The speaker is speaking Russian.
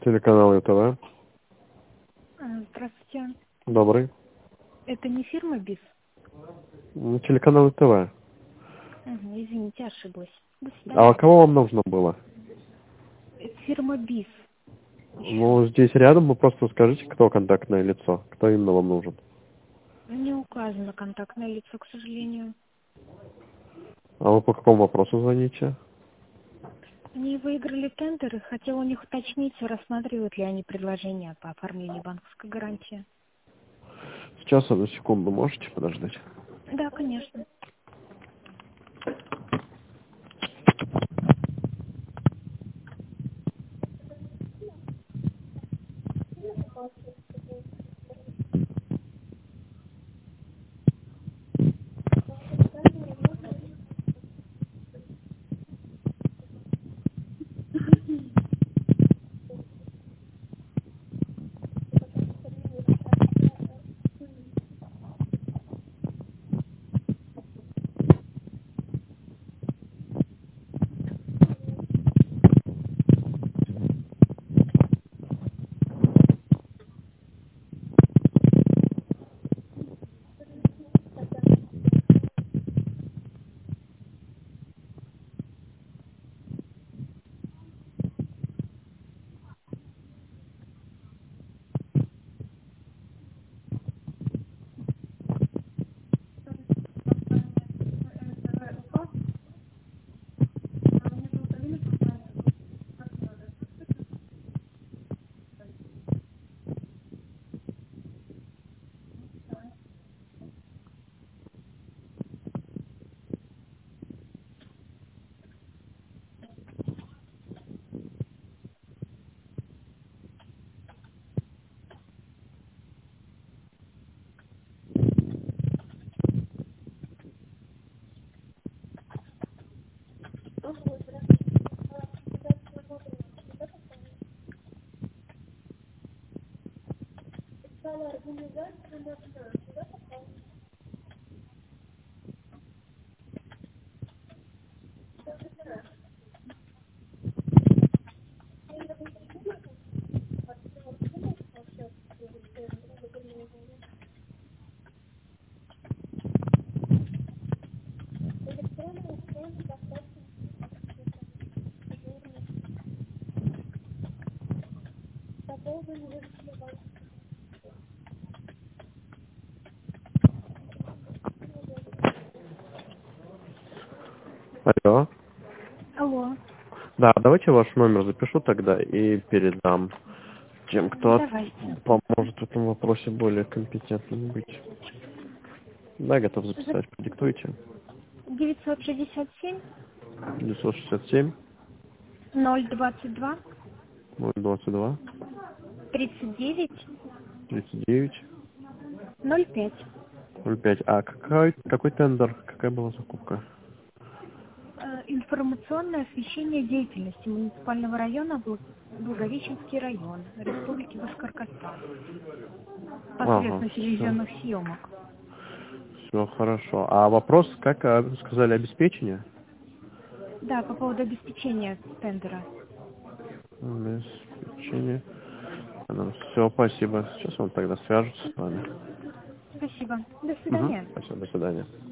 Телеканал ИТВ. Здравствуйте. Добрый. Это не фирма БИС? Телеканал ИТВ. Извините, ошиблась. До А свидания. кого вам нужно было? Фирма БИС. Ну, здесь рядом вы просто скажите, кто контактное лицо. Кто именно вам нужен. Не указано контактное лицо, к сожалению. А вы по какому вопросу звоните? Они выиграли тендер и хотела у них уточнить, рассматривают ли они предложения по оформлению банковской гарантии. Сейчас, одну секунду, можете подождать? Да, конечно. Алло. Алло. Да, давайте ваш номер запишу тогда и передам тем, кто Давайте. поможет в этом вопросе более компетентным быть. Да, готов записать. Продиктуйте. 967 967 022 022 39 39 05. 05. А какой тендер? Какая была закупка? Информационное освещение деятельности муниципального района Благовещенский район Республики Башкортостан Ага, посредством все. телевизионных съемок. Все хорошо. А вопрос, как сказали, обеспечение? Да, по поводу обеспечения тендера. Обеспечение. Все, спасибо. Сейчас он тогда свяжется с вами. Спасибо. До Угу. свидания. Спасибо, до свидания.